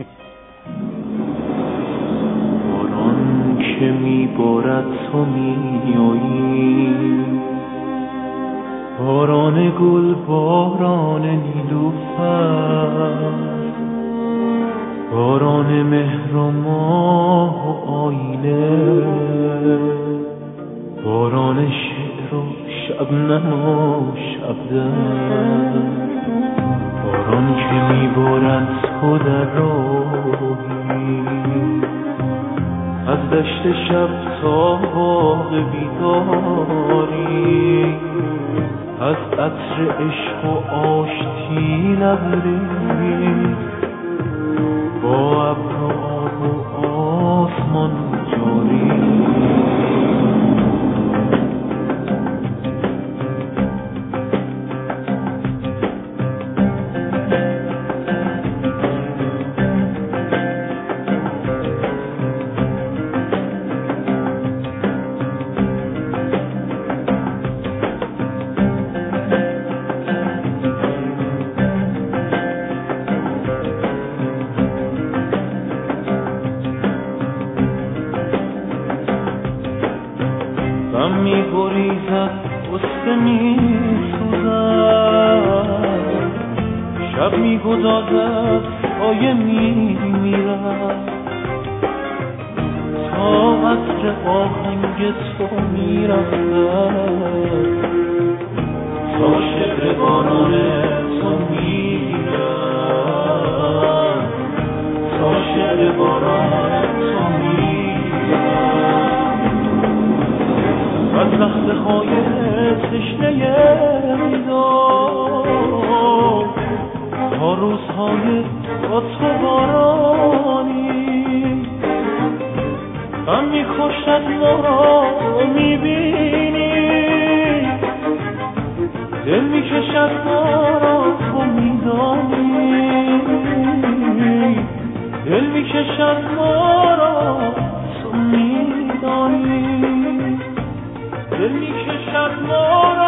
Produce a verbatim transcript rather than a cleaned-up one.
باران که میبارد تو میایی، باران گل، باران نیلوفر، باران مهر و ماه و آینه، باران شعر و شبنم و شبدم، باران که میبارد تو در راهی، از دشت شب تا باغ بیداری، از عطر عشق و آشتی لبریز، با ابر و آب و آسمان جاری. غم می گریزد، غصه می سوزد، شب می گدازد، سایه می میرد، تا عطر آهنگ تو می رسد، تا شعر باران تو می گیرد، تا شعر باران تو می از لحظه های تشنه میدان تا روزهای با تو بارانی، غم میکشد ما را میبینی، دل میکشد ما را تو میدانی، دل میکشد ما را تو میدانی، دل میکشد ما را